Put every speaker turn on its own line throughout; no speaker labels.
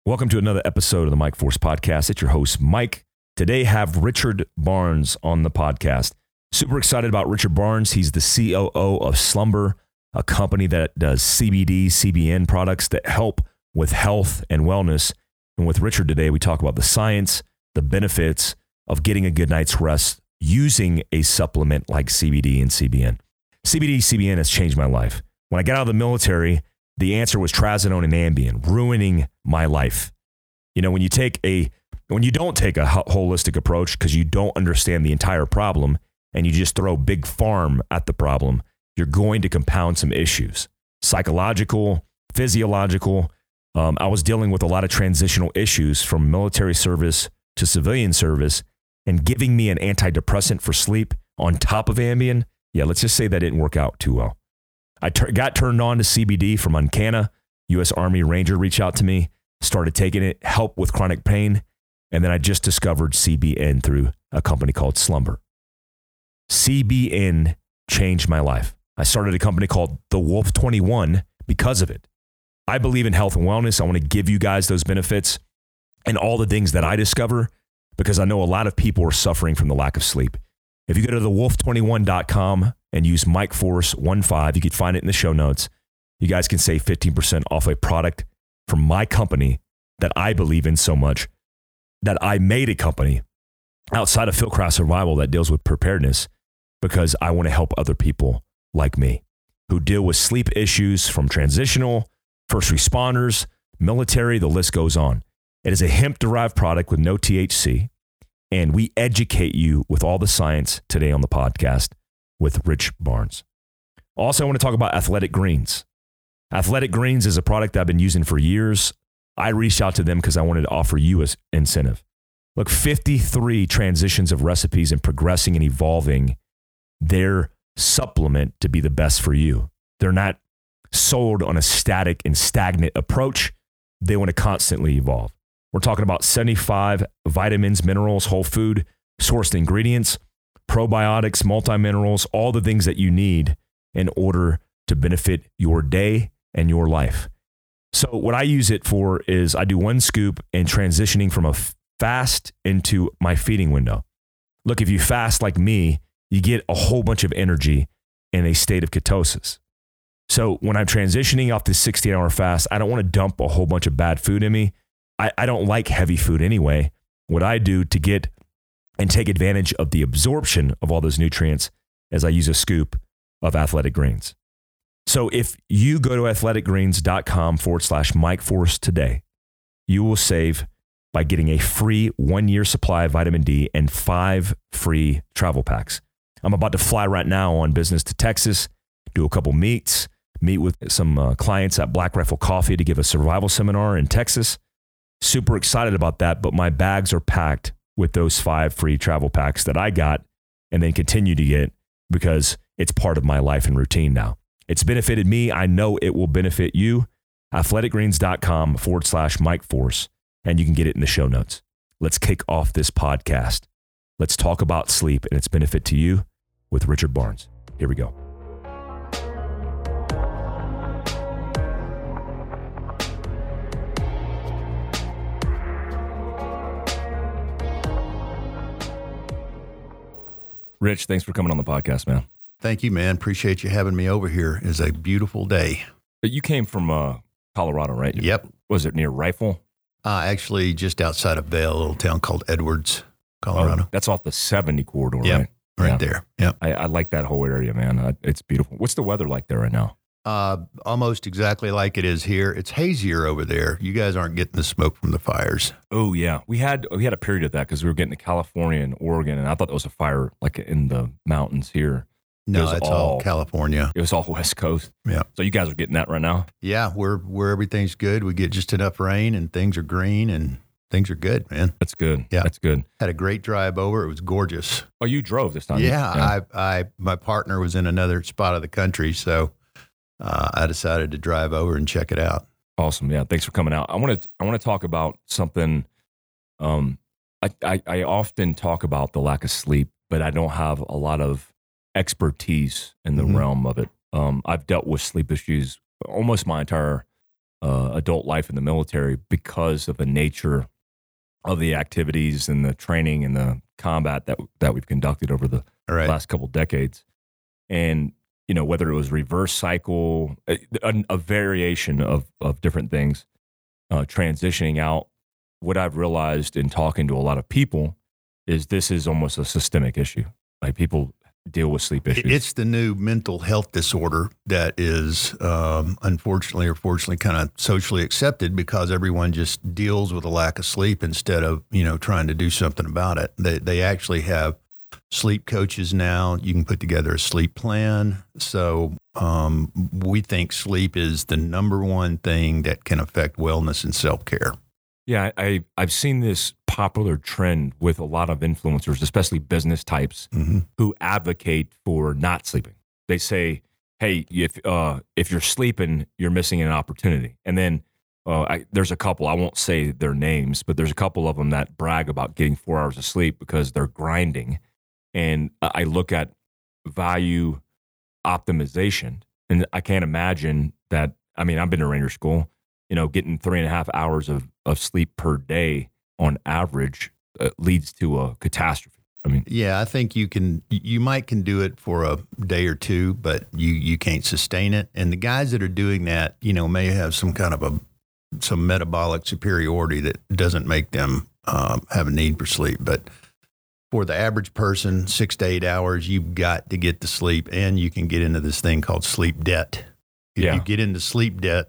Welcome to another episode of the Mike Force Podcast. It's your host, Mike. Today, have Richard Barnes on the podcast. Super excited about Richard Barnes. He's the COO of Slumber, a company that does CBD, CBN products that help with health and wellness. And with Richard today, we talk about the science, the benefits of getting a good night's rest using a supplement like CBD and CBN. CBD, CBN has changed my life. When I got out of the military, the answer was trazodone and Ambien, ruining my life. You know, when you don't take a holistic approach because you don't understand the entire problem and you just throw big pharma at the problem, you're going to compound some issues, psychological, physiological. I was dealing with a lot of transitional issues from military service to civilian service, and giving me an antidepressant for sleep on top of Ambien, let's just say that didn't work out too well. I got turned on to CBD from Uncana. U.S. Army Ranger reached out to me, started taking it, help with chronic pain, and then I just discovered CBN through a company called Slumber. CBN changed my life. I started a company called The Wolf 21 because of it. I believe in health and wellness. I want to give you guys those benefits and all the things that I discover because I know a lot of people are suffering from the lack of sleep. If you go to thewolf21.com and use MikeForce15, you can find it in the show notes. You guys can save 15% off a product from my company that I believe in so much that I made a company outside of Fieldcraft Survival that deals with preparedness because I want to help other people like me who deal with sleep issues from transitional, first responders, military, the list goes on. It is a hemp-derived product with no THC, and we educate you with all the science today on the podcast with Rich Barnes. Also, I want to talk about Athletic Greens. Athletic Greens is a product I've been using for years. I reached out to them because I wanted to offer you an incentive. Look, 53 transitions of recipes and progressing and evolving their supplement to be the best for you. They're not sold on a static and stagnant approach. They want to constantly evolve. We're talking about 75 vitamins, minerals, whole food, sourced ingredients, probiotics, multiminerals, all the things that you need in order to benefit your day and your life. So what I use it for is I do one scoop and transitioning from a fast into my feeding window. Look, if you fast like me, you get a whole bunch of energy in a state of ketosis. So when I'm transitioning off this 16-hour fast, I don't want to dump a whole bunch of bad food in me. I don't like heavy food anyway. What I do to get and take advantage of the absorption of all those nutrients is I use a scoop of Athletic Greens. So if you go to athleticgreens.com/MikeForce today, you will save by getting a free 1-year supply of vitamin D and 5 free travel packs. I'm about to fly right now on business to Texas, do a couple meet with some clients at Black Rifle Coffee to give a survival seminar in Texas. Super excited about that, but my bags are packed with those 5 free travel packs that I got and then continue to get because it's part of my life and routine now. It's benefited me. I know it will benefit you. athleticgreens.com/MikeForce, and you can get it in the show notes. Let's kick off this podcast. Let's talk about sleep and its benefit to you with Richard Barnes. Here we go. Rich, thanks for coming on the podcast, man.
Thank you, man. Appreciate you having me over here. It's a beautiful day.
But you came from Colorado, right?
Yep.
Was it near Rifle?
Actually, just outside of Vail, a little town called Edwards, Colorado.
Oh, that's off the 70 corridor,
yep,
right?
There. Yep.
I like that whole area, man. It's beautiful. What's the weather like there right now?
Almost exactly like it is here. It's hazier over there. You guys aren't getting the smoke from the fires.
Oh yeah, we had a period of that because we were getting to California and Oregon, and I thought that was a fire like in the mountains here.
No, it's all California.
It was all West Coast.
Yeah.
So you guys are getting that right now?
Yeah, where everything's good. We get just enough rain and things are green and things are good, man.
That's good.
Yeah.
That's good.
Had a great drive over. It was gorgeous.
Oh, you drove this time?
Yeah. My partner was in another spot of the country, so I decided to drive over and check it out.
Awesome. Yeah. Thanks for coming out. I want to talk about something. I often talk about the lack of sleep, but I don't have a lot of expertise in the realm of it. I've dealt with sleep issues almost my entire
adult life in the military because of the nature of the activities and the training and the combat that we've conducted over the last couple decades. And, whether it was reverse cycle, a variation of different things, transitioning out, what I've realized in talking to a lot of people is this is almost a systemic issue. Like people deal with sleep issues.
It's the new mental health disorder that is, unfortunately or fortunately, kind of socially accepted because everyone just deals with a lack of sleep instead of, trying to do something about it. They actually have sleep coaches now. You can put together a sleep plan. So we think sleep is the number one thing that can affect wellness and self-care.
Yeah, I've seen this popular trend with a lot of influencers, especially business types, who advocate for not sleeping. They say, "Hey, if you're sleeping, you're missing an opportunity." And then there's a couple, I won't say their names, but there's a couple of them that brag about getting 4 hours of sleep because they're grinding. And I look at value optimization, and I can't imagine that. I mean, I've been to Ranger School. Getting 3.5 hours of sleep per day on average leads to a catastrophe. I mean,
yeah, I think you might can do it for a day or two, but you can't sustain it. And the guys that are doing that, may have some kind of some metabolic superiority that doesn't make them have a need for sleep. But for the average person, 6 to 8 hours, you've got to get to sleep, and you can get into this thing called sleep debt. If you get into sleep debt,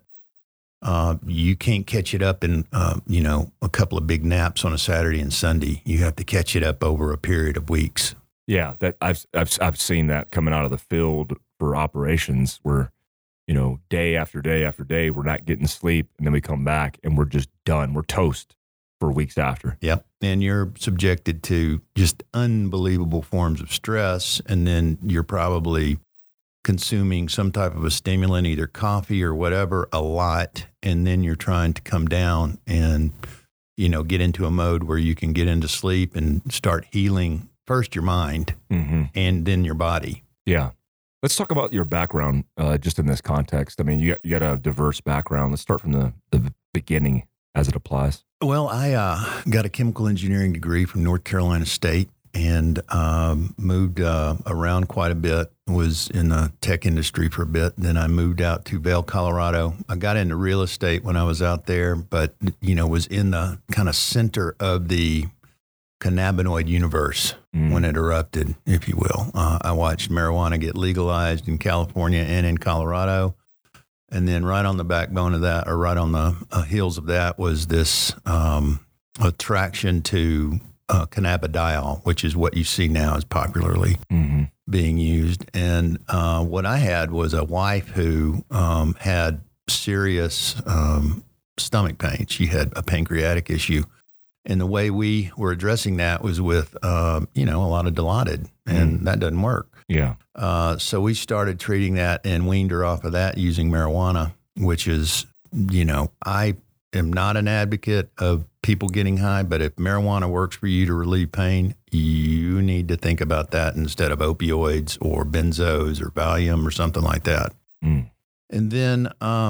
you can't catch it up in, a couple of big naps on a Saturday and Sunday. You have to catch it up over a period of weeks.
Yeah, that I've seen that coming out of the field for operations where, day after day after day, we're not getting sleep, and then we come back and we're just done. We're toast for weeks after.
Yep, and you're subjected to just unbelievable forms of stress, and then you're probably consuming some type of a stimulant, either coffee or whatever, a lot, and then you're trying to come down and, get into a mode where you can get into sleep and start healing first your mind and then your body.
Yeah. Let's talk about your background just in this context. I mean, you got a diverse background. Let's start from the beginning as it applies.
Well, I got a chemical engineering degree from North Carolina State and moved around quite a bit, was in the tech industry for a bit. Then I moved out to Vail, Colorado. I got into real estate when I was out there, but, was in the kind of center of the cannabinoid universe when it erupted, if you will. I watched marijuana get legalized in California and in Colorado. And then right on the backbone of that, or right on the heels of that, was this attraction to cannabidiol, which is what you see now is popularly being used. And what I had was a wife who had serious stomach pain. She had a pancreatic issue. And the way we were addressing that was with, a lot of Dilaudid, and that doesn't work.
Yeah.
So we started treating that and weaned her off of that using marijuana, which is, I am not an advocate of people getting high, but if marijuana works for you to relieve pain, you need to think about that instead of opioids or benzos or Valium or something like that. And then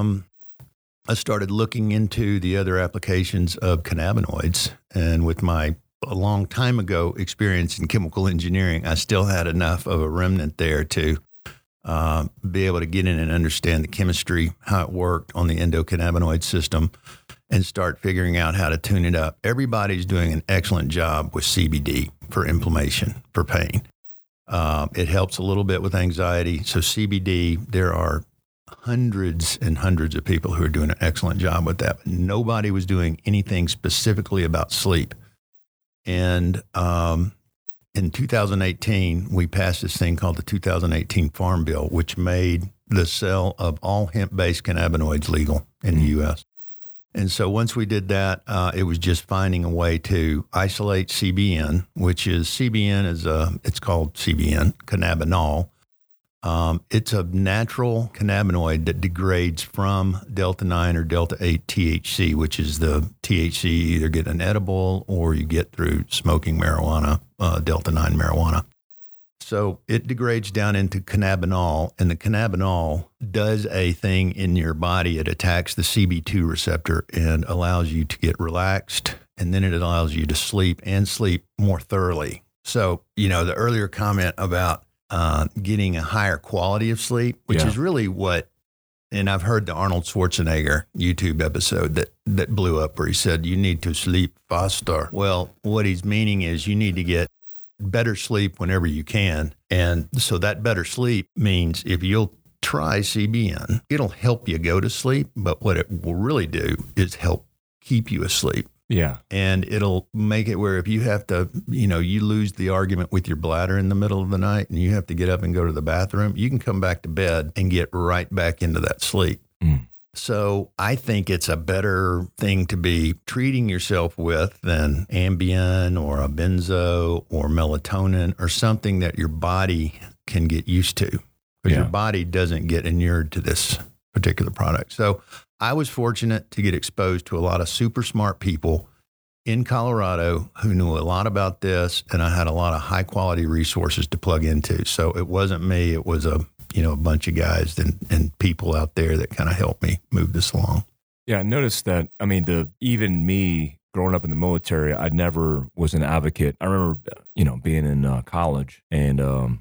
I started looking into the other applications of cannabinoids, and with my a long time ago experience in chemical engineering, I still had enough of a remnant there to be able to get in and understand the chemistry, how it worked on the endocannabinoid system, and start figuring out how to tune it up. Everybody's doing an excellent job with CBD for inflammation, for pain. It helps a little bit with anxiety. So CBD, there are hundreds and hundreds of people who are doing an excellent job with that. But nobody was doing anything specifically about sleep. And in 2018, we passed this thing called the 2018 Farm Bill, which made the sale of all hemp-based cannabinoids legal in the U.S. And so once we did that, it was just finding a way to isolate CBN, which is it's called CBN, cannabinol. It's a natural cannabinoid that degrades from delta-9 or delta-8 THC, which is the THC you either get an edible or you get through smoking marijuana, delta-9 marijuana. So it degrades down into cannabinol, and the cannabinol does a thing in your body. It attacks the CB2 receptor and allows you to get relaxed, and then it allows you to sleep and sleep more thoroughly. So, the earlier comment about getting a higher quality of sleep, which is really what, and I've heard the Arnold Schwarzenegger YouTube episode that blew up where he said, you need to sleep faster. Well, what he's meaning is you need to get better sleep whenever you can. And so that better sleep means if you'll try CBN, it'll help you go to sleep. But what it will really do is help keep you asleep.
Yeah.
And it'll make it where if you have to, you lose the argument with your bladder in the middle of the night and you have to get up and go to the bathroom, you can come back to bed and get right back into that sleep. So I think it's a better thing to be treating yourself with than Ambien or a benzo or melatonin or something that your body can get used to, because your body doesn't get inured to this particular product. So I was fortunate to get exposed to a lot of super smart people in Colorado who knew a lot about this, and I had a lot of high quality resources to plug into. So it wasn't me, it was a bunch of guys and people out there that kind of helped me move this along.
Yeah, I noticed that. I mean, even me growing up in the military, I never was an advocate. I remember, being in college and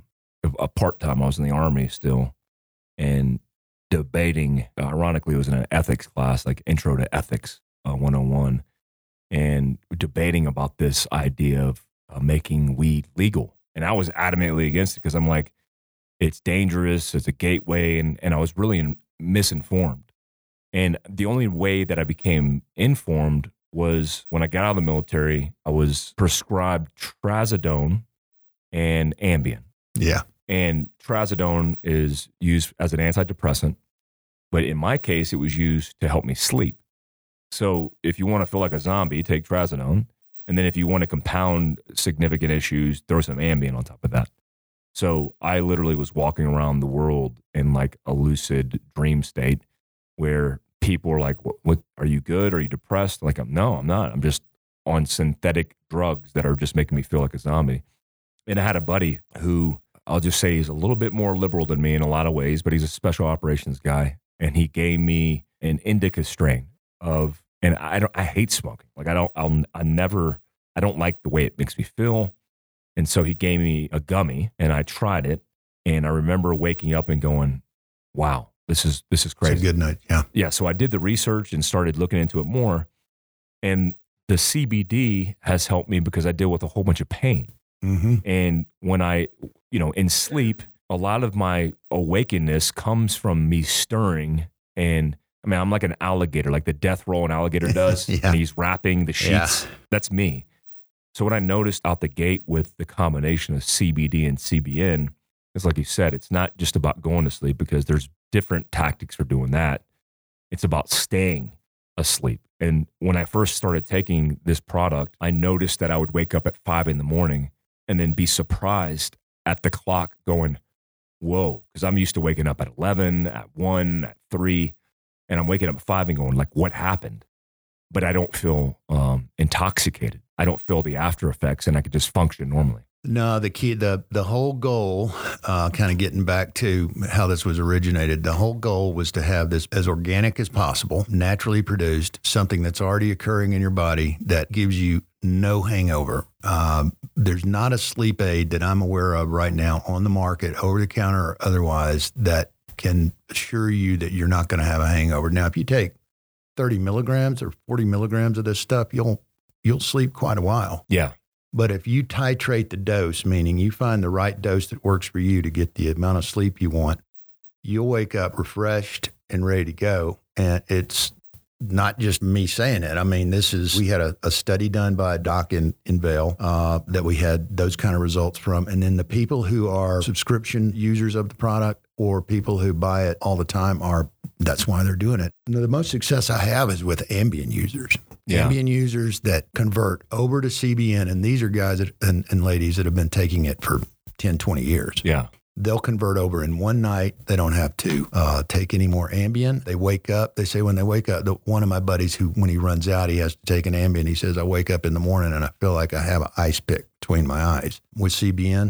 a part-time, I was in the Army still, and debating, ironically, it was in an ethics class, like Intro to Ethics 101, and debating about this idea of making weed legal. And I was adamantly against it because I'm like, it's dangerous, it's a gateway, and I was really misinformed. And the only way that I became informed was when I got out of the military, I was prescribed trazodone and Ambien.
Yeah.
And trazodone is used as an antidepressant, but in my case, it was used to help me sleep. So if you want to feel like a zombie, take trazodone. And then if you want to compound significant issues, throw some Ambien on top of that. So I literally was walking around the world in like a lucid dream state where people were like, what are you good? Are you depressed? Like, no, I'm not. I'm just on synthetic drugs that are just making me feel like a zombie. And I had a buddy who I'll just say he's a little bit more liberal than me in a lot of ways, but he's a special operations guy. And he gave me an indica strain of, and I hate smoking. Like I don't like the way it makes me feel. And so he gave me a gummy and I tried it. And I remember waking up and going, wow, this is crazy.
It's a good night. Yeah.
Yeah. So I did the research and started looking into it more. And the CBD has helped me because I deal with a whole bunch of pain.
Mm-hmm.
And when I, in sleep, a lot of my awakeness comes from me stirring. And I mean, I'm like an alligator, like the death roll an alligator does.
Yeah.
And he's wrapping the sheets.
Yeah.
That's me. So what I noticed out the gate with the combination of CBD and CBN is, like you said, it's not just about going to sleep because there's different tactics for doing that. It's about staying asleep. And when I first started taking this product, I noticed that I would wake up at 5 a.m. and then be surprised at the clock going, whoa, because I'm used to waking up at 11, at 1, at 3, and I'm waking up at 5 and going like, what happened? But I don't feel intoxicated. I don't feel the after effects, and I could just function normally.
No, the key, the whole goal, kind of getting back to how this was originated, the whole goal was to have this as organic as possible, naturally produced, something that's already occurring in your body that gives you no hangover. There's not a sleep aid that I'm aware of right now on the market, over the counter or otherwise, that can assure you that you're not going to have a hangover. Now, if you take 30 milligrams or 40 milligrams of this stuff, you'll sleep quite a while.
Yeah.
But if you titrate the dose, meaning you find the right dose that works for you to get the amount of sleep you want, you'll wake up refreshed and ready to go. And it's not just me saying it. I mean, we had a study done by a doc in Vail that we had those kind of results from. And then the people who are subscription users of the product or people who buy it all the time that's why they're doing it. The most success I have is with Ambien users.
Yeah.
Ambien users that convert over to CBN, and these are guys and ladies that have been taking it for 10, 20 years.
Yeah.
They'll convert over in one night. They don't have to take any more Ambien. They wake up. They say when they wake up, one of my buddies when he runs out, he has to take an Ambien. He says, I wake up in the morning and I feel like I have an ice pick between my eyes. With CBN,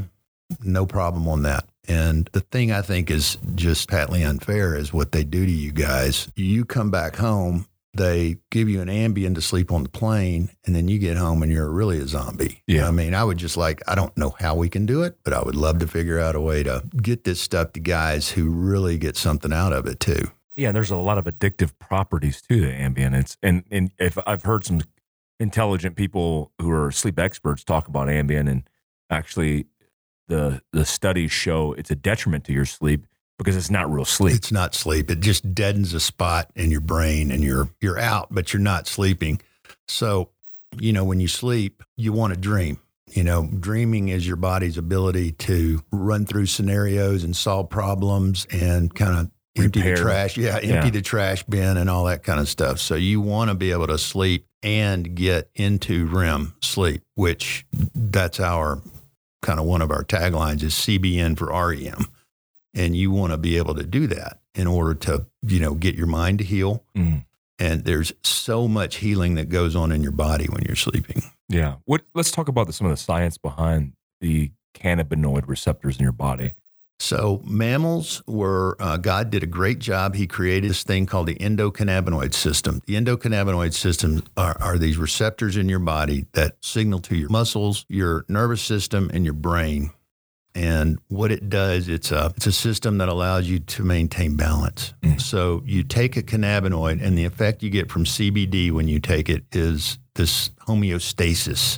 no problem on that. And the thing I think is just patently unfair is what they do to you guys. You come back home, they give you an Ambien to sleep on the plane, and then you get home and you're really a zombie.
Yeah.
I mean, I would just I don't know how we can do it, but I would love to figure out a way to get this stuff to guys who really get something out of it too.
Yeah, there's a lot of addictive properties to the Ambien. And if I've heard some intelligent people who are sleep experts talk about Ambien, and actually the studies show it's a detriment to your sleep because it's not real sleep.
It's not sleep. It just deadens a spot in your brain and you're out, but you're not sleeping. So, when you sleep, you want to dream. Dreaming is your body's ability to run through scenarios and solve problems and kind of empty the trash. Yeah, empty the trash bin and all that kind of stuff. So you want to be able to sleep and get into REM sleep, which that's our kind of one of our taglines is CBN for REM. And you want to be able to do that in order to, get your mind to heal. Mm. And there's so much healing that goes on in your body when you're sleeping.
Yeah. Let's talk about some of the science behind the cannabinoid receptors in your body.
So mammals God did a great job. He created this thing called the endocannabinoid system. The endocannabinoid systems are these receptors in your body that signal to your muscles, your nervous system, and your brain. And what it does, it's a system that allows you to maintain balance. Mm. So you take a cannabinoid, and the effect you get from CBD when you take it is this homeostasis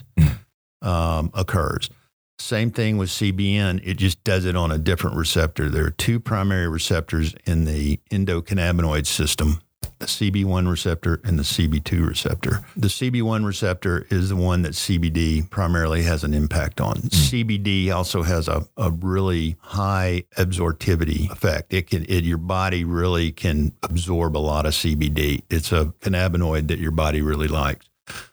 occurs. Same thing with CBN. It just does it on a different receptor. There are two primary receptors in the endocannabinoid system, the CB1 receptor and the CB2 receptor. The CB1 receptor is the one that CBD primarily has an impact on. CBD also has a really high absorptivity effect. Your body really can absorb a lot of CBD. It's a cannabinoid that your body really likes.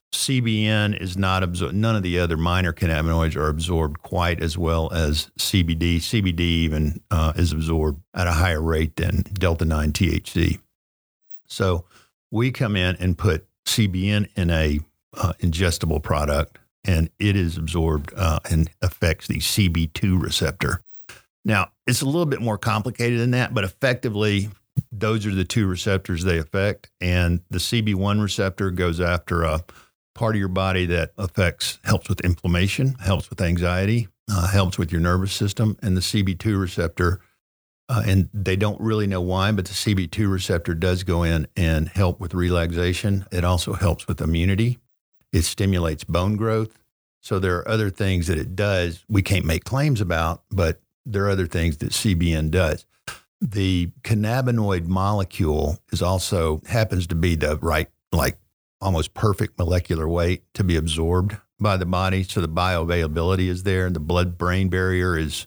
CBN is not absorbed. None of the other minor cannabinoids are absorbed quite as well as CBD. CBD even is absorbed at a higher rate than Delta-9 THC. So we come in and put CBN in a ingestible product, and it is absorbed and affects the CB2 receptor. Now, it's a little bit more complicated than that, but effectively, those are the two receptors they affect. And the CB1 receptor goes after a part of your body that helps with inflammation, helps with anxiety, helps with your nervous system. And the CB2 receptor, and they don't really know why, but the CB2 receptor does go in and help with relaxation. It also helps with immunity. It stimulates bone growth. So there are other things that it does we can't make claims about, but there are other things that CBN does. The cannabinoid molecule happens to be the right, almost perfect molecular weight to be absorbed by the body. So the bioavailability is there. The blood-brain barrier is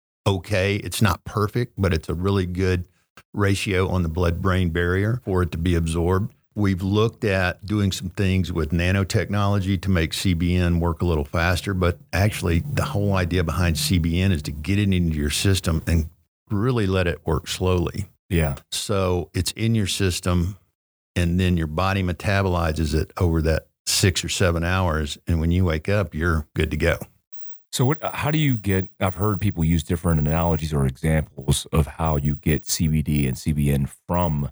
okay. It's not perfect, but it's a really good ratio on the blood-brain barrier for it to be absorbed. We've looked at doing some things with nanotechnology to make CBN work a little faster, but actually the whole idea behind CBN is to get it into your system and really let it work slowly.
Yeah.
So it's in your system, and then your body metabolizes it over that 6 or 7 hours. And when you wake up, you're good to go.
So how do you I've heard people use different analogies or examples of how you get CBD and CBN from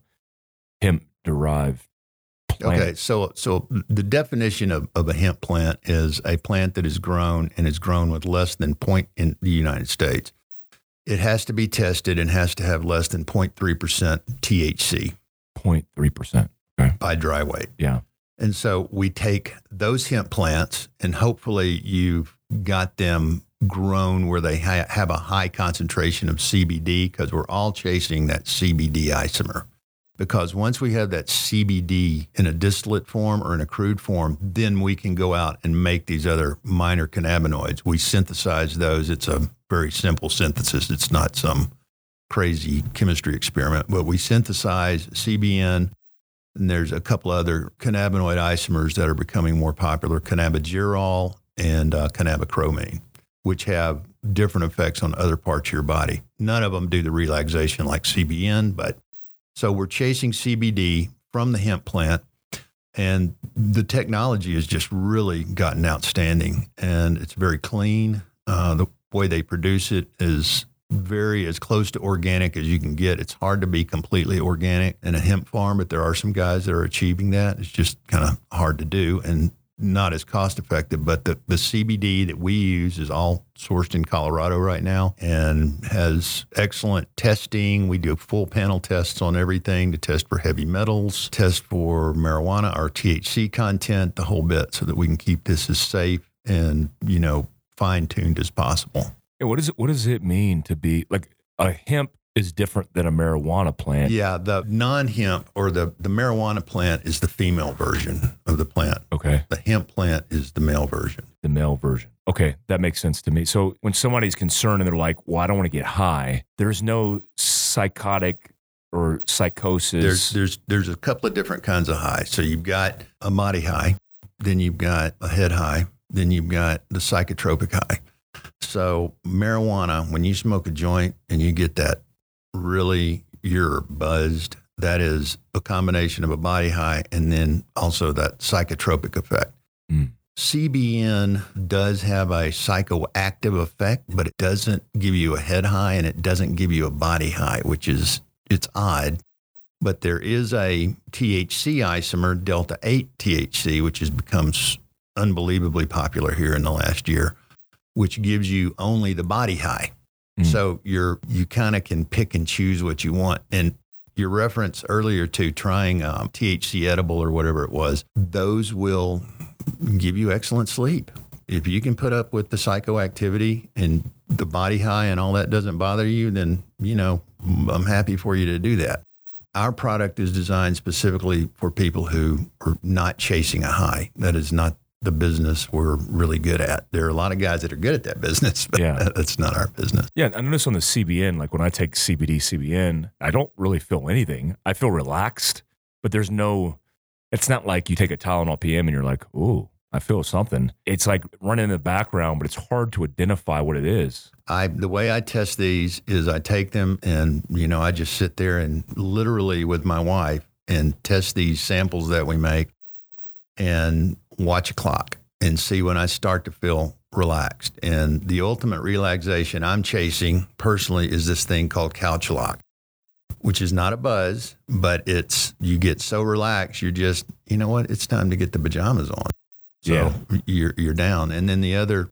hemp-derived plants.
Okay, so the definition of a hemp plant is a plant that is grown with less than point in the United States. It has to be tested and has to have less than 0.3% THC.
0.3%. Okay.
By dry weight.
Yeah.
And so we take those hemp plants, and hopefully you've got them grown where they have a high concentration of CBD, because we're all chasing that CBD isomer. Because once we have that CBD in a distillate form or in a crude form, then we can go out and make these other minor cannabinoids. We synthesize those. It's a very simple synthesis. It's not some crazy chemistry experiment, but we synthesize CBN, and there's a couple other cannabinoid isomers that are becoming more popular, cannabigerol and cannabichromene, which have different effects on other parts of your body. None of them do the relaxation like CBN, but so we're chasing CBD from the hemp plant, and the technology has just really gotten outstanding, and it's very clean. way they produce it is as close to organic as you can get. It's hard to be completely organic in a hemp farm, but there are some guys that are achieving that. It's just kind of hard to do and not as cost effective. But the CBD that we use is all sourced in Colorado right now and has excellent testing. We do full panel tests on everything to test for heavy metals, test for marijuana, our THC content, the whole bit, so that we can keep this as safe and, fine-tuned as possible.
And what does it mean to be like a hemp is different than a marijuana plant?
Yeah, the non-hemp or the marijuana plant is the female version of the plant.
Okay.
The hemp plant is the male version.
The male version. Okay, that makes sense to me. So when somebody's concerned and they're like, well, I don't want to get high, there's no psychotic or psychosis.
There's a couple of different kinds of high. So you've got a body high, then you've got a head high, then you've got the psychotropic high. So marijuana, when you smoke a joint and you get that really, you're buzzed, that is a combination of a body high and then also that psychotropic effect. CBN does have a psychoactive effect, but it doesn't give you a head high and it doesn't give you a body high, it's odd. But there is a THC isomer, Delta 8 THC, which has become unbelievably popular here in the last year, which gives you only the body high. So you kind of can pick and choose what you want. And your reference earlier to trying THC edible or whatever it was, those will give you excellent sleep. If you can put up with the psychoactivity and the body high and all that doesn't bother you, then, I'm happy for you to do that. Our product is designed specifically for people who are not chasing a high. That is not the business we're really good at. There are a lot of guys that are good at that business, but that's not our business.
Yeah, I notice on the CBN, like when I take CBN, I don't really feel anything. I feel relaxed, but it's not like you take a Tylenol PM and you're like, ooh, I feel something. It's like running in the background, but it's hard to identify what it is.
The way I test these is I take them and, I just sit there and literally with my wife and test these samples that we make and watch a clock and see when I start to feel relaxed. And the ultimate relaxation I'm chasing personally is this thing called couch lock, which is not a buzz, but you get so relaxed, you're just, you know what, it's time to get the pajamas on. So you're down. And then the other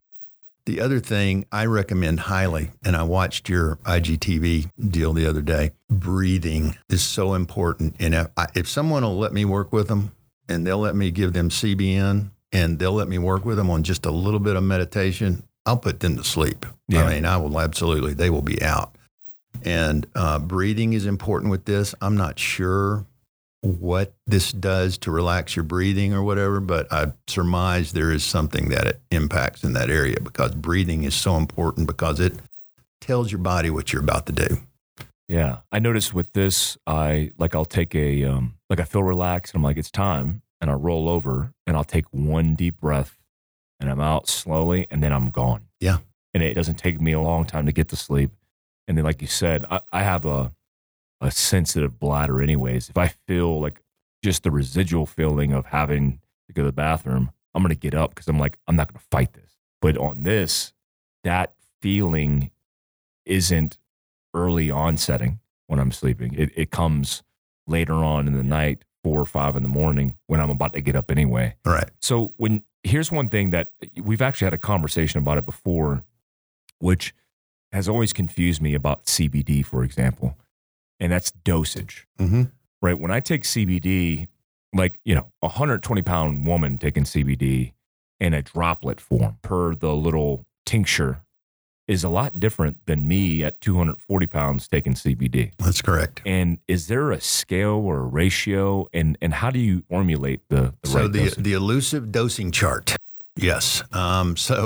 thing I recommend highly, and I watched your IGTV deal the other day, breathing is so important. And if someone will let me work with them, and they'll let me give them CBN and they'll let me work with them on just a little bit of meditation, I'll put them to sleep. Yeah. I mean, I will absolutely, they will be out. And breathing is important with this. I'm not sure what this does to relax your breathing or whatever, but I surmise there is something that it impacts in that area because breathing is so important because it tells your body what you're about to do.
Yeah. I noticed with this, I'll take I feel relaxed and I'm like, it's time. And I roll over and I'll take one deep breath and I'm out slowly and then I'm gone.
Yeah.
And it doesn't take me a long time to get to sleep. And then, like you said, I have a sensitive bladder anyways. If I feel like just the residual feeling of having to go to the bathroom, I'm going to get up because I'm like, I'm not going to fight this. But on this, that feeling isn't early onsetting when I'm sleeping. It comes later on in the night, 4 or 5 in the morning when I'm about to get up anyway.
Right.
So here's one thing that we've actually had a conversation about it before, which has always confused me about CBD, for example, and that's dosage.
Mm-hmm.
Right. When I take CBD, like, a 120-pound woman taking CBD in a droplet form per the little tincture is a lot different than me at 240 pounds taking CBD.
That's correct.
And is there a scale or a ratio? And how do you formulate the right dosage?
The elusive dosing chart. Yes. So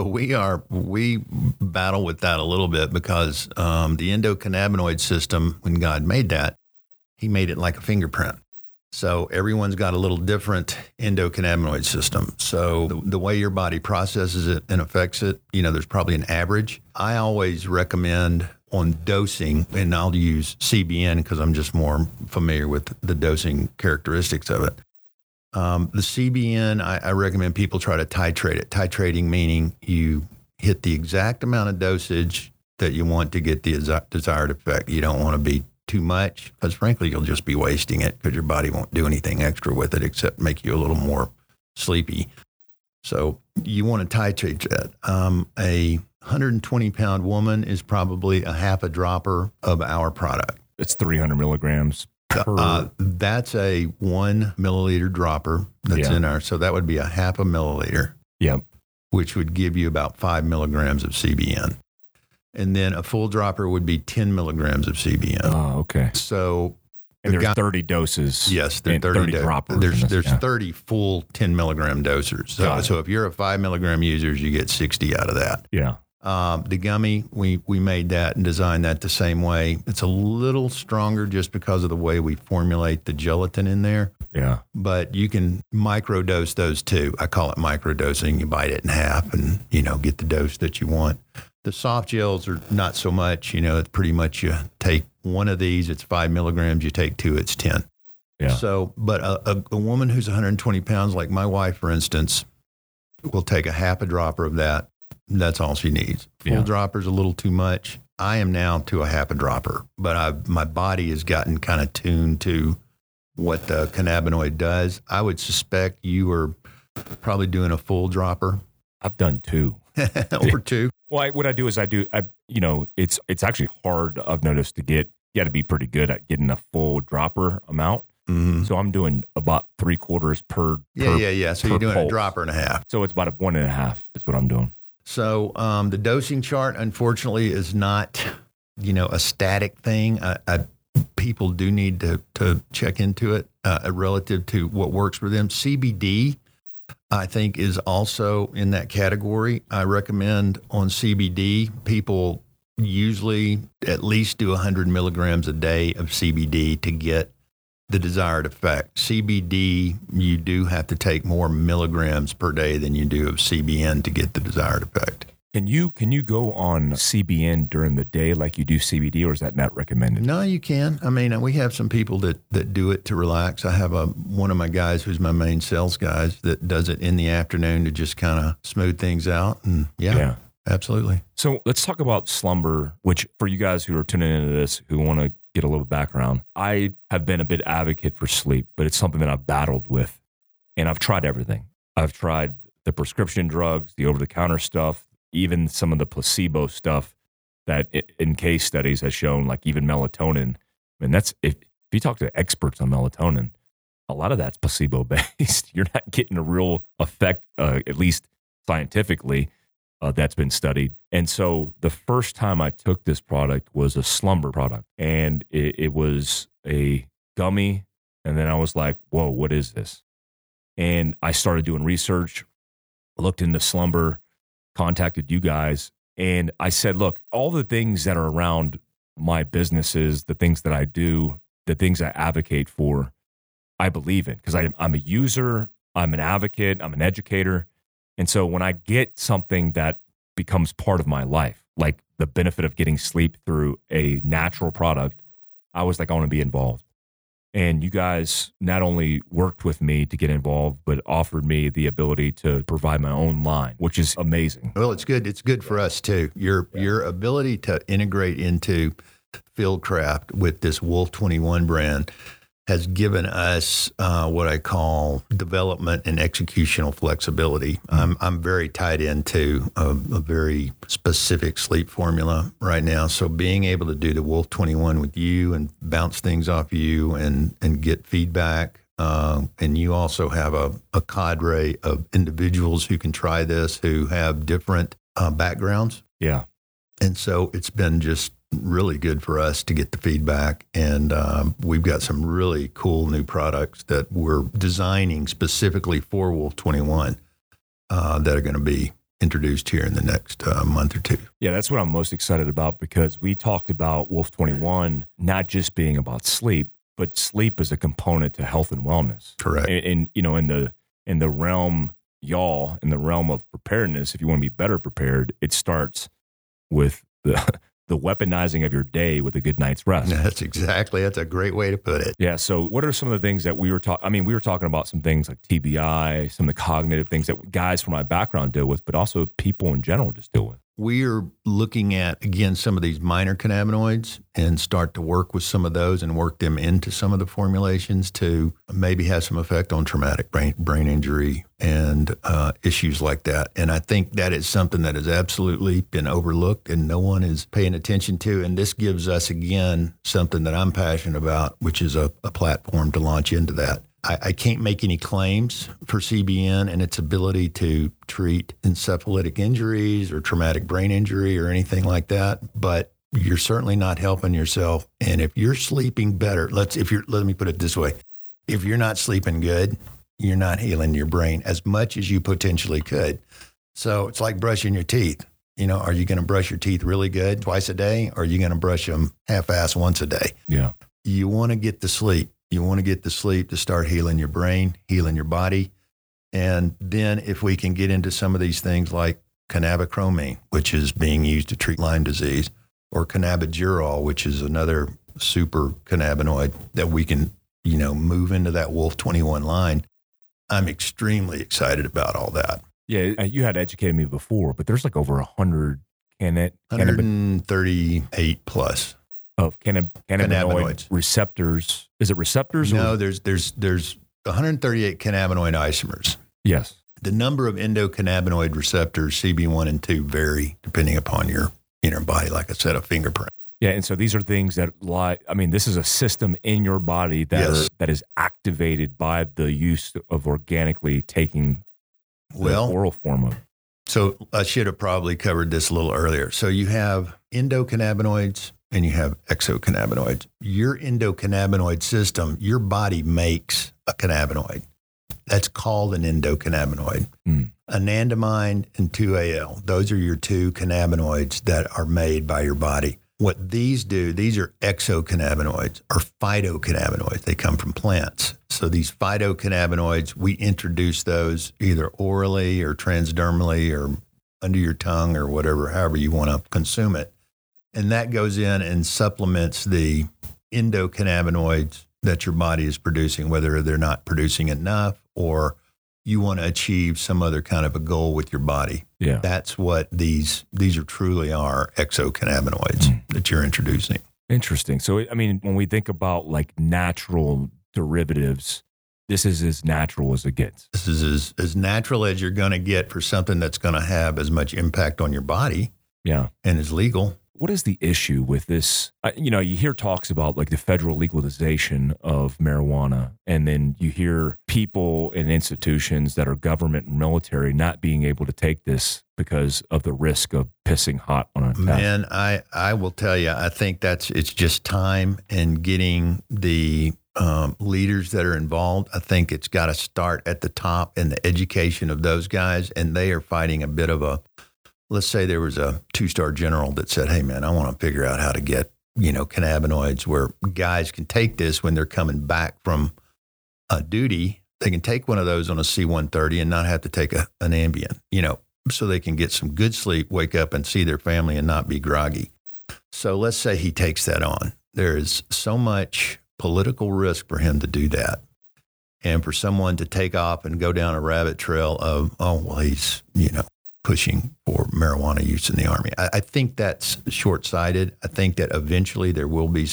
we battle with that a little bit because the endocannabinoid system, when God made that, he made it like a fingerprint. So everyone's got a little different endocannabinoid system. So the way your body processes it and affects it, there's probably an average. I always recommend on dosing, and I'll use CBN because I'm just more familiar with the dosing characteristics of it. The CBN, I recommend people try to titrate it. Titrating meaning you hit the exact amount of dosage that you want to get the desired effect. You don't want to be too much, because frankly, you'll just be wasting it, because your body won't do anything extra with it except make you a little more sleepy. So you want to titrate that. A 120-pound woman is probably a half a dropper of our product.
It's 300 milligrams per.
That's a 1 milliliter dropper that's in our. So that would be a half a milliliter.
Yep.
Which would give you about 5 milligrams of CBN. And then a full dropper would be 10 milligrams of CBN.
Oh, okay.
So
and there's 30 doses.
Yes, there's 30
droppers.
There's 30 full 10 milligram dosers. So if you're a 5 milligram user, you get 60 out of that.
Yeah.
The gummy, we made that and designed that the same way. It's a little stronger just because of the way we formulate the gelatin in there.
Yeah.
But you can microdose those too. I call it microdosing. You bite it in half and, get the dose that you want. The soft gels are not so much, it's pretty much you take one of these, it's 5 milligrams, you take 2, it's 10.
Yeah.
So, but a woman who's 120 pounds, like my wife, for instance, will take a half a dropper of that. That's all she needs. Full dropper's a little too much. I am now to a half a dropper, but my body has gotten kind of tuned to what the cannabinoid does. I would suspect you were probably doing a full dropper.
I've done 2.
Or 2.
Well, what I do is it's actually hard, I've noticed, you got to be pretty good at getting a full dropper amount.
Mm-hmm.
So I'm doing about 3/4 per.
Yeah. So you're doing
pulse.
a dropper and a half.
So it's about 1.5 is what I'm doing.
So the dosing chart, unfortunately, is not, a static thing. People do need to check into it relative to what works for them. CBD, I think, is also in that category. I recommend on CBD, people usually at least do 100 milligrams a day of CBD to get the desired effect. CBD, you do have to take more milligrams per day than you do of CBN to get the desired effect.
Can you go on CBN during the day like you do CBD, or is that not recommended?
No, you can. I mean, we have some people that do it to relax. I have one of my guys who's my main sales guys that does it in the afternoon to just kind of smooth things out. And yeah, absolutely.
So let's talk about slumber, which for you guys who are tuning into this, who want to get a little background, I have been a bit advocate for sleep, but it's something that I've battled with, and I've tried everything. I've tried the prescription drugs, the over-the-counter stuff, even some of the placebo stuff that in case studies has shown, like even melatonin. I mean, that's if you talk to experts on melatonin, a lot of that's placebo based. You're not getting a real effect, at least scientifically, that's been studied. And so the first time I took this product was a slumber product, and it was a gummy. And then I was like, whoa, what is this? And I started doing research, looked into slumber, contacted you guys, and I said, look, all the things that are around my businesses, the things that I do, the things I advocate for, I believe in, because I'm a user, I'm an advocate, I'm an educator. And so when I get something that becomes part of my life, like the benefit of getting sleep through a natural product, I was like, I want to be involved. And you guys not only worked with me to get involved, but offered me the ability to provide my own line, which is amazing.
Well, it's good. It's good for us too. Your ability to integrate into Fieldcraft with this Wolf 21 brand has given us what I call development and executional flexibility. I'm very tied into a very specific sleep formula right now. So being able to do the Wolf 21 with you and bounce things off you and get feedback. And you also have a cadre of individuals who can try this, who have different backgrounds.
Yeah.
And so it's been just really good for us to get the feedback. And we've got some really cool new products that we're designing specifically for Wolf 21 that are going to be introduced here in the next month or two.
Yeah, that's what I'm most excited about, because we talked about Wolf 21 not just being about sleep, but sleep is a component to health and wellness.
Correct.
And in the realm, in the realm of preparedness, if you want to be better prepared, it starts with the weaponizing of your day with a good night's rest.
That's a great way to put it.
Yeah. So what are some of the things that we were talking? I mean, we were talking about some things like TBI, some of the cognitive things that guys from my background deal with, but also people in general just deal with.
We are looking at, again, some of these minor cannabinoids and start to work with some of those and work them into some of the formulations to maybe have some effect on traumatic brain injury and issues like that. And I think that is something that has absolutely been overlooked and no one is paying attention to. And this gives us, again, something that I'm passionate about, which is a platform to launch into that. I can't make any claims for CBN and its ability to treat encephalitic injuries or traumatic brain injury or anything like that, but you're certainly not helping yourself. And if you're sleeping better, let me put it this way. If you're not sleeping good, you're not healing your brain as much as you potentially could. So it's like brushing your teeth. Are you going to brush your teeth really good twice a day, or are you going to brush them half-ass once a day?
Yeah.
You want to get the sleep. You want to get the sleep to start healing your brain, healing your body. And then if we can get into some of these things like cannabichromine, which is being used to treat Lyme disease, or cannabigerol, which is another super cannabinoid that we can, move into that Wolf 21 line. I'm extremely excited about all that.
Yeah, you had educated me before, but there's like over 100
138 plus.
Of cannabinoid receptors. Is it receptors?
No, there's 138 cannabinoid isomers.
Yes.
The number of endocannabinoid receptors, CB1 and 2, vary depending upon your inner body, like I said, a fingerprint.
Yeah, and so these are things that this is a system in your body that is activated by the use of organically taking the oral form of it.
So I should have probably covered this a little earlier. So you have endocannabinoids, and you have exocannabinoids. Your endocannabinoid system, your body makes a cannabinoid. That's called an endocannabinoid. Anandamide and 2-AL, those are your two cannabinoids that are made by your body. What these do, these are exocannabinoids or phytocannabinoids. They come from plants. So these phytocannabinoids, we introduce those either orally or transdermally or under your tongue or whatever, however you want to consume it. And that goes in and supplements the endocannabinoids that your body is producing, whether they're not producing enough or you want to achieve some other kind of a goal with your body.
Yeah.
That's what these truly are exocannabinoids that you're introducing.
Interesting. So, when we think about like natural derivatives, this is as natural as it gets.
This is as natural as you're going to get for something that's going to have as much impact on your body.
Yeah.
And is legal.
What is the issue with this? You hear talks about like the federal legalization of marijuana, and then you hear people in institutions that are government and military not being able to take this because of the risk of pissing hot on a test.
Man, I will tell you, I think it's just time and getting the leaders that are involved. I think it's got to start at the top in the education of those guys, and they are fighting a bit of a. Let's say there was a 2-star general that said, hey, man, I want to figure out how to get, cannabinoids where guys can take this when they're coming back from duty. They can take one of those on a C-130 and not have to take an Ambien, so they can get some good sleep, wake up and see their family and not be groggy. So let's say he takes that on. There is so much political risk for him to do that. And for someone to take off and go down a rabbit trail of, he's, pushing for marijuana use in the Army. I think that's short-sighted. I think that eventually there will be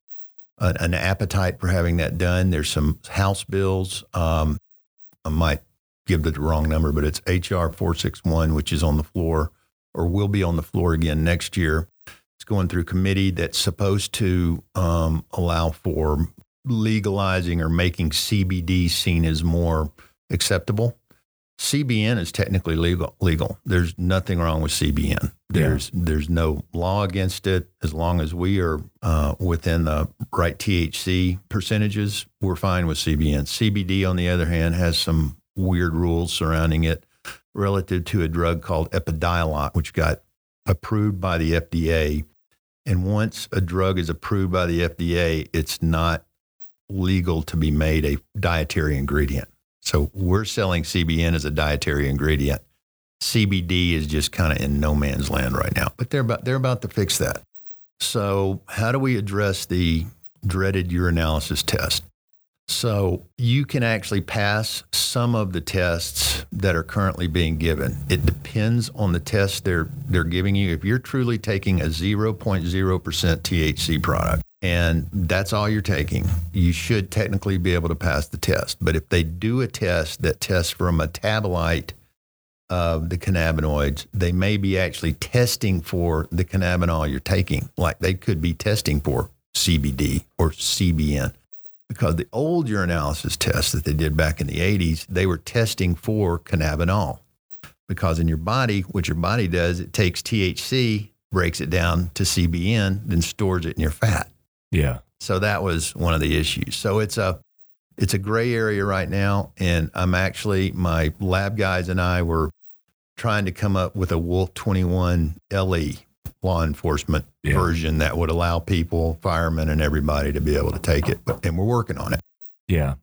an appetite for having that done. There's some House bills. I might give the wrong number, but it's HR 461, which is on the floor or will be on the floor again next year. It's going through committee that's supposed to allow for legalizing or making CBD seen as more acceptable. CBN is technically legal. There's nothing wrong with CBN. There's no law against it. As long as we are within the right THC percentages, we're fine with CBN. CBD, on the other hand, has some weird rules surrounding it relative to a drug called Epidiolex, which got approved by the FDA. And once a drug is approved by the FDA, it's not legal to be made a dietary ingredient. So we're selling CBN as a dietary ingredient. CBD is just kind of in no man's land right now, but they're about to fix that. So how do we address the dreaded urinalysis test? So you can actually pass some of the tests that are currently being given. It depends on the test they're giving you. If you're truly taking a 0.0% THC product and that's all you're taking, you should technically be able to pass the test. But if they do a test that tests for a metabolite of the cannabinoids, they may be actually testing for the cannabinol you're taking. Like they could be testing for CBD or CBN. Because the old urinalysis tests that they did back in the 80s, they were testing for cannabinol. Because in your body, what your body does, it takes THC, breaks it down to CBN, then stores it in your fat.
Yeah.
So that was one of the issues. So it's a gray area right now. And my lab guys and I were trying to come up with a Wolf 21 LE law enforcement version that would allow people, firemen and everybody to be able to take it. And we're working on it.
Yeah.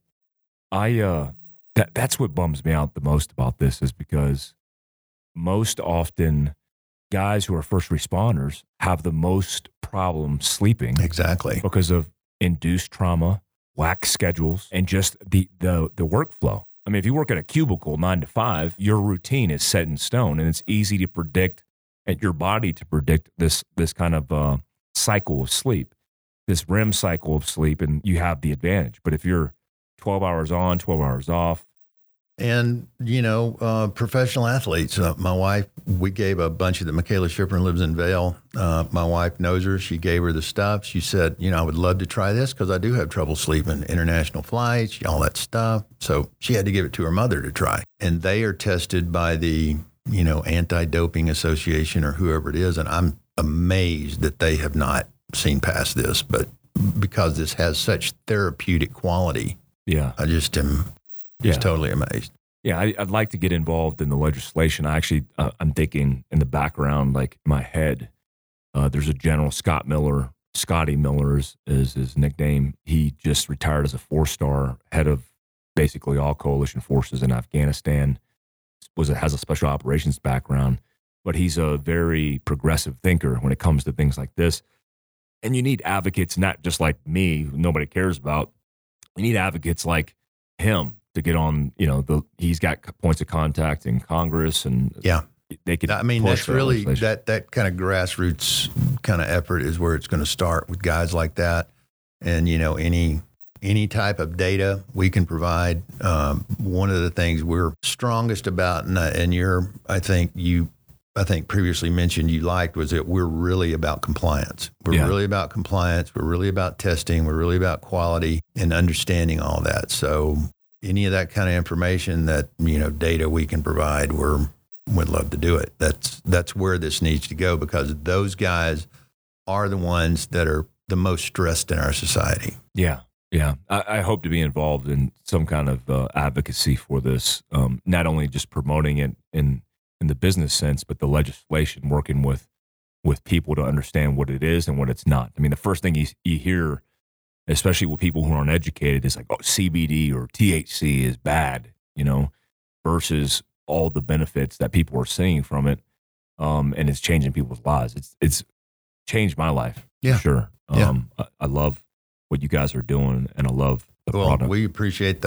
That's what bums me out the most about this is because most often guys who are first responders have the most problem sleeping.
Exactly.
Because of induced trauma, whack schedules, and just the workflow. I mean, if you work at a cubicle 9 to 5, your routine is set in stone and it's easy to predict at your body to predict this kind of cycle of sleep, this REM cycle of sleep, and you have the advantage. But if you're 12 hours on, 12 hours off.
And, professional athletes, my wife, we gave a bunch of the, Michaela Schifrin lives in Vail. My wife knows her. She gave her the stuff. She said, I would love to try this because I do have trouble sleeping, international flights, all that stuff. So she had to give it to her mother to try. And they are tested by the Anti-Doping Association or whoever it is. And I'm amazed that they have not seen past this, but because this has such therapeutic quality, I just am totally amazed.
Yeah, I'd like to get involved in the legislation. I actually, I'm thinking in the background, like in my head, there's a General Scott Miller. Scotty Miller is his nickname. He just retired as a 4-star head of basically all coalition forces in Afghanistan. Has a special operations background, but he's a very progressive thinker when it comes to things like this. And you need advocates, not just like me, who nobody cares about. You need advocates like him to get on. He's got points of contact in Congress, and they could. I mean, that's really that kind of
grassroots kind of effort is where it's going to start with guys like that, and any type of data we can provide. One of the things we're strongest about, and I think previously mentioned you liked, was that we're really about compliance. We're really about compliance. We're really about testing. We're really about quality and understanding all that. So any of that kind of information that, data we can provide, we'd love to do it. That's where this needs to go because those guys are the ones that are the most stressed in our society.
Yeah. Yeah, I hope to be involved in some kind of advocacy for this, not only just promoting it in the business sense, but the legislation, working with people to understand what it is and what it's not. I mean, the first thing you hear, especially with people who aren't educated, is like, oh, CBD or THC is bad, versus all the benefits that people are seeing from it, and it's changing people's lives. It's changed my life, for sure. I love what you guys are doing, and I love the product.
We appreciate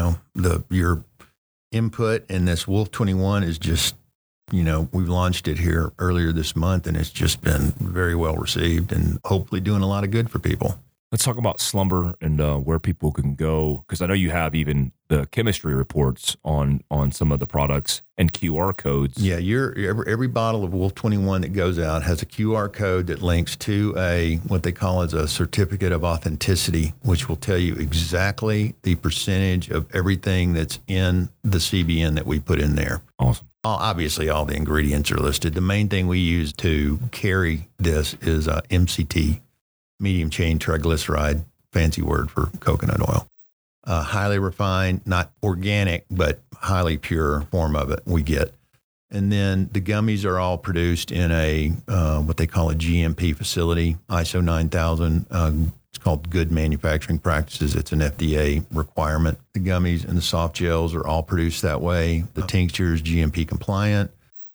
your input, and this Wolf 21 is just, we've launched it here earlier this month, and it's just been very well received and hopefully doing a lot of good for people.
Let's talk about Slumber and where people can go, because I know you have even the chemistry reports on some of the products and QR codes.
Yeah, every bottle of Wolf 21 that goes out has a QR code that links to what they call as a certificate of authenticity, which will tell you exactly the percentage of everything that's in the CBN that we put in there.
Awesome.
Obviously, all the ingredients are listed. The main thing we use to carry this is MCT. Medium chain triglyceride, fancy word for coconut oil. Highly refined, not organic, but highly pure form of it we get. And then the gummies are all produced in a what they call a GMP facility, ISO 9000. It's called Good Manufacturing Practices. It's an FDA requirement. The gummies and the soft gels are all produced that way. The tincture is GMP compliant.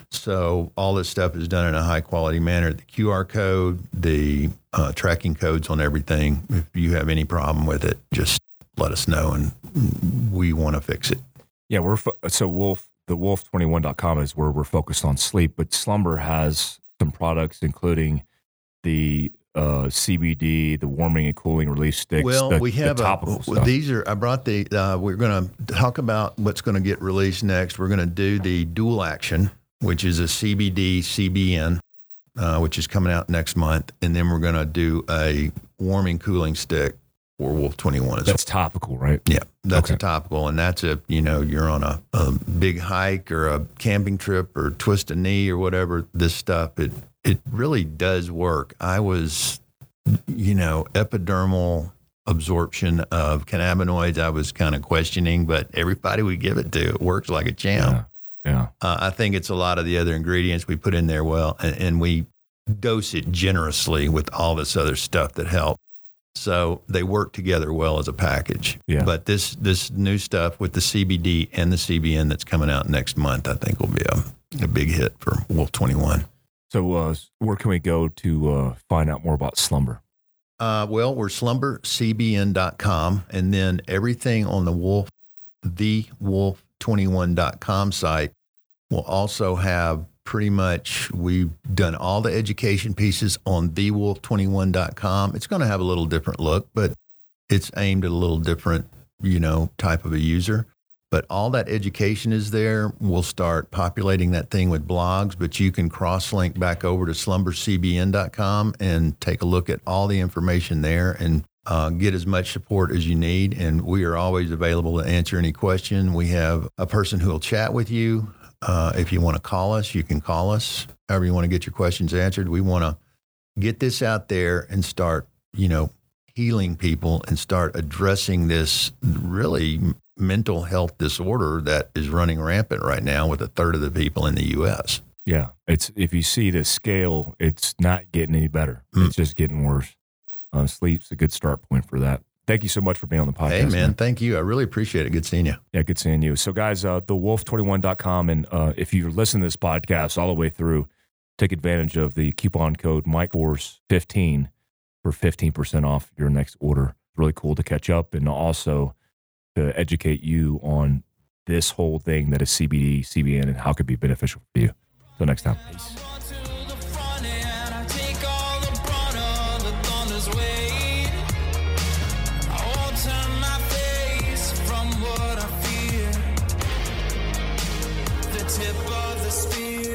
So all this stuff is done in a high quality manner. The QR code, the tracking codes on everything. If you have any problem with it, just let us know, and we want to fix it.
Yeah, the wolf21.com is where we're focused on sleep, but Slumber has some products, including the CBD, the warming and cooling relief sticks.
Well, we have
topical stuff.
These are. I brought the. We're going to talk about what's going to get released next. We're going to do the dual action, which is a CBD CBN, which is coming out next month, and then we're going to do a warming cooling stick for Wolf 21.
That's topical, right?
Yeah, that's a topical, and that's you're on a big hike or a camping trip or twist a knee or whatever. This stuff it really does work. I was, epidermal absorption of cannabinoids, I was kind of questioning, but everybody we give it to, it works like a champ.
Yeah.
I think it's a lot of the other ingredients we put in there well, and we dose it generously with all this other stuff that help. So they work together well as a package.
Yeah.
But this new stuff with the CBD and the CBN that's coming out next month, I think will be a big hit for Wolf 21.
So where can we go to find out more about Slumber?
Well, we're slumbercbn.com, and then everything on the wolf21.com site will also have pretty much, we've done all the education pieces on thewolf21.com. It's going to have a little different look, but it's aimed at a little different, type of a user. But all that education is there. We'll start populating that thing with blogs, but you can cross-link back over to slumbercbn.com and take a look at all the information there and get as much support as you need. And we are always available to answer any question. We have a person who will chat with you. If you want to call us, you can call us. However you want to get your questions answered. We want to get this out there and start, healing people and start addressing this really mental health disorder that is running rampant right now with a third of the people in the U.S.
Yeah. If you see the scale, it's not getting any better. It's just getting worse. Sleep's a good start point for that. Thank you so much for being on the podcast.
Hey, man. Thank you. I really appreciate it. Good seeing you.
Yeah, good seeing you. So, guys, thewolf21.com, and if you're listening to this podcast all the way through, take advantage of the coupon code MikeForce15 for 15% off your next order. It's really cool to catch up and also to educate you on this whole thing that is CBD, CBN, and how it could be beneficial for you. Till next time. Peace.
Tip of the spear.